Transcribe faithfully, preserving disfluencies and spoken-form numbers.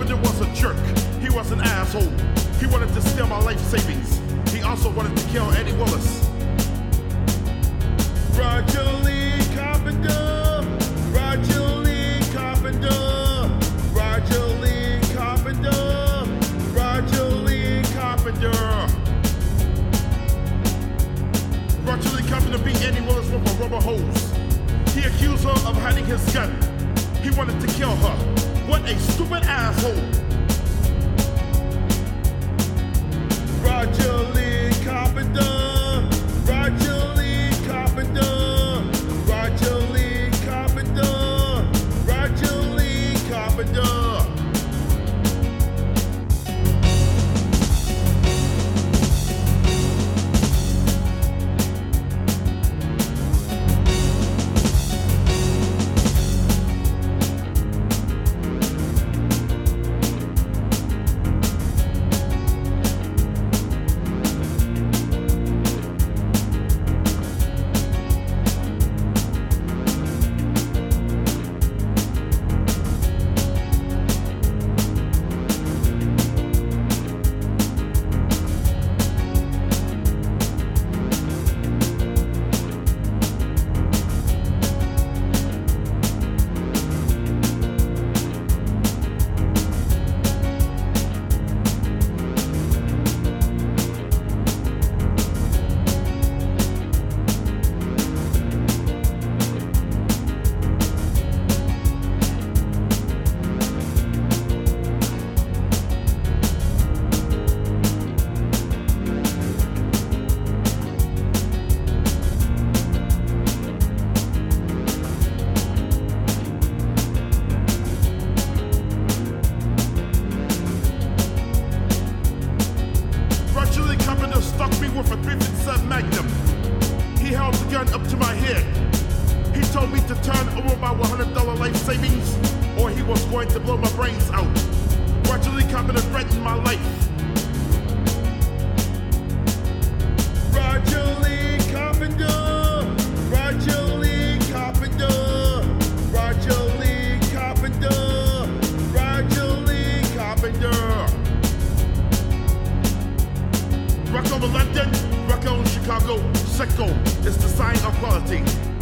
Carpenter was a jerk. He was an asshole. He wanted to steal my life savings. He also wanted to kill Eddie Willis. Roger Lee Carpenter. Roger Lee Carpenter. Roger Lee Carpenter. Roger Lee Carpenter. Roger Lee Carpenter beat Eddie Willis with a rubber hose. He accused her of hiding his gun. He wanted to kill her. What a stupid asshole. Roger Lee Carpenter. Roger Lee Carpenter. Roger Lee Carpenter. Roger Lee Carpenter. With a three fifty-seven Magnum. He held the gun up to my head. He told me to turn over my one hundred dollar life savings or he was going to blow my brains out. Roger Lee Carpenter threatened my life. Roger Lee Carpenter. Roger Lee Carpenter. Roger Lee Carpenter. Roger Lee Carpenter. Rock over London, rock on Chicago, Sicko is the sign of quality.